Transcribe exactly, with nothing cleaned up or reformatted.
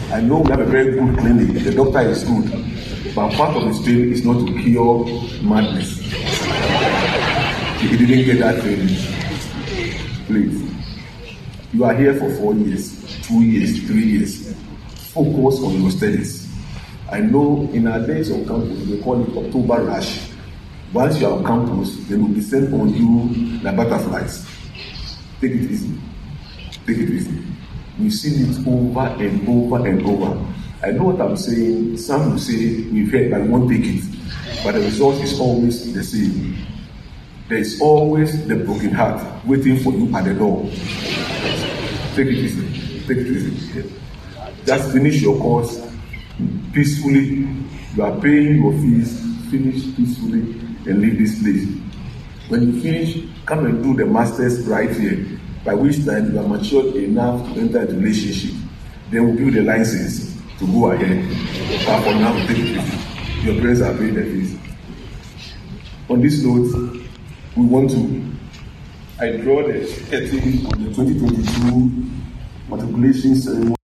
I know we have a very good clinic, the doctor is good, but part of his training is not to cure madness. He didn't get that training. Please. You are here for four years, two years, three years. Focus on your studies. I know in our days on campus, they call it October rush. Once you are on campus, they will descend on you like butterflies. Take it easy. Take it easy. We've seen it over and over and over. I know what I'm saying. Some will say we've heard, but we won't take it. But the result is always the same. There is always the broken heart waiting for you at the door. Take it easy. Take it easy. Just finish your course peacefully. You are paying your fees. Finish peacefully and leave this place. When you finish, come and do the master's right here. By which time you are matured enough to enter into relationship. Then we'll give you the license to go ahead. But for now, take it easy. Your parents are paying the fees. On this note, we want to, I draw the heading on the twenty twenty-two matriculation ceremony.